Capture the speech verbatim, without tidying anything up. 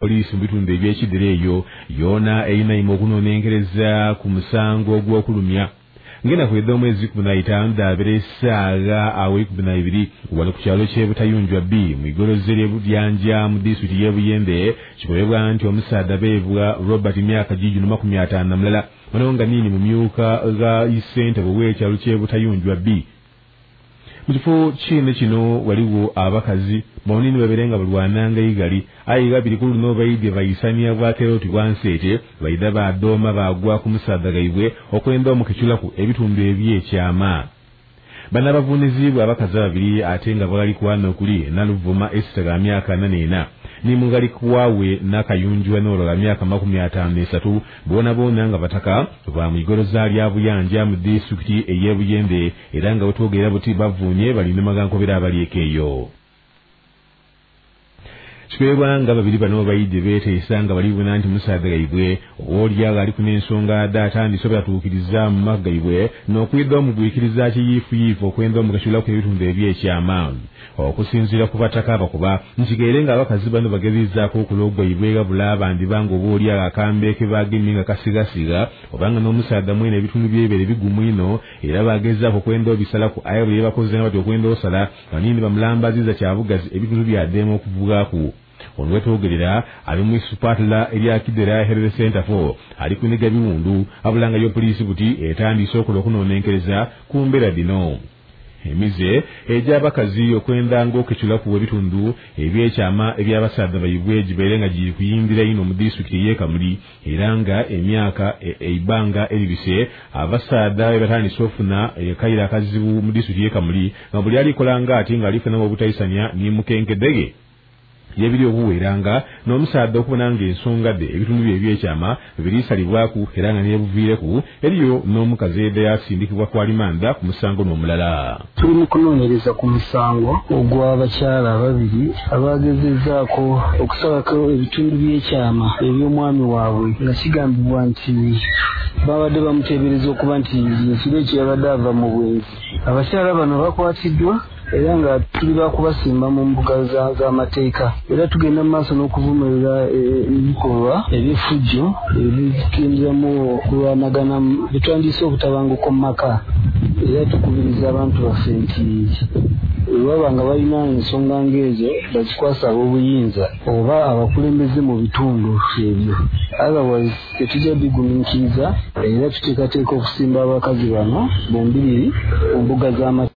poliisi mu bitundu eby'ekidere eyo yoona erina okunoonenkereza ku musango gw'okulumya ngenda kwedda omwezi kumi na itaano daabira essaaga awo kumi na ibiri wano ku kyalo ky'e Butayunjwa B mu igoloze ly'Ebudyanja mu disitulikiti y'e Buyende kikolebwa nti omusaadde abeebwa Robert myaka gijuno makumi ataano na mulala wano nga nini mu myuka ga ssentebe w'ekyalo ky'e Butayunjwa B. Mu kifo kino kino waliwo abakazi bonini baberenga bulwananga igali ayiga biri ku luno bayidde bayisania bwakeroti bwanseete bayida badooma bagwa ku musaadha gaibwe okwenda omukiculaku ebitundu ebyekyama bana bavunizibwa abakazi babiri ate nga bagali kwana okuli Naluvuma Esther ga myaka nanena ni mungali kuwawe nakayunjwa n'olo ga myaka makumi ataano n'esatu bona bona nga bataka ba mu igoroza lya Buyanja mu disitulikiti ey'e Buyende era nga butogera buti bavunye balina magankobera abalyekeyo. Kikwebwa nga babiri bano bayidde beeteesa nga balibona nti musaadha gaibwe olyaga ali ku n'ensonga datandise obutatuukiriza mu maka gaibwe n'okwidda omugwikiriza kiyiifuyiifu okwenda omugashulaku ebitundu ebyekyama okusinziira ku bataka abakuba nkigeere nga abakazi bano bagezizzaako okulogwa ibwega bulaba ndibanga oba olyaga akambe ke bagemye nga kasigasiga obanga n'omusaadha mwene ebitundu byebere bigumu ino era bagezzaako okwenda obisalaku aye bwe bakoze nga bati okwenda osala banini bamulambaziza kyabugazi ebitundu byaddeemu okuvugaaku. Ono wetwogerera ali mu supatula erya Kidera Health Center for ali kuniga biwundu abulanga yo poliisi buti etandise okola okunoonenkereza ku mbeera dino. Emize egy'abakazi okwenda ng'okeculaku ebitundu ebyekyama eby'abasaadha baibwe gibeere nga giri kuyindira ino mu disitulikiti y'e Kamuli era nga emyaka eibanga eribise abasaadha batandise ofuna ekayira akazibu mu disitulikiti y'e Kamuli nga buli alikola ng'ati ng'alifuna mu butayisanya ni mukenkedege yebiri okuweeranga n'omusaadha okubona ng'ensonga dde ebitundu bye ebyekyama birisalibwaku era nga nebuviireku eriyo n'omukazi edda yasindikibwa ku alimanda ku musango n'omulala. Tuli mu kunoonyereza ku musango ogw'abakyala ababiri abagezezzaako okusalako ebitundu by'ekyama eby'omwami waabwe nga kigambibwa nti babadde bamuteebereza okuba nti ekiro ekyo yabadde ava mu bwenzi. Abakyala bano bakwatiddwa era nga tuli bakubasimba mu mbuga z'amateeka era tugenda mu maaso n'okuvumirira ebikolwa eby'effujjo ebikenderamu okulwanagana bitwandise obutabanguko mu maka era tukubiriza abantu baffe nti baba nga balina ensonga ng'ezo bazikwasa ab'obuyinza oba abakulembeze mu bitundu ebyo otherwise tetujja bigumiikiriza era tuteekateeka okusimba abakazi bano bombiriri mu mbuga z'amateeka.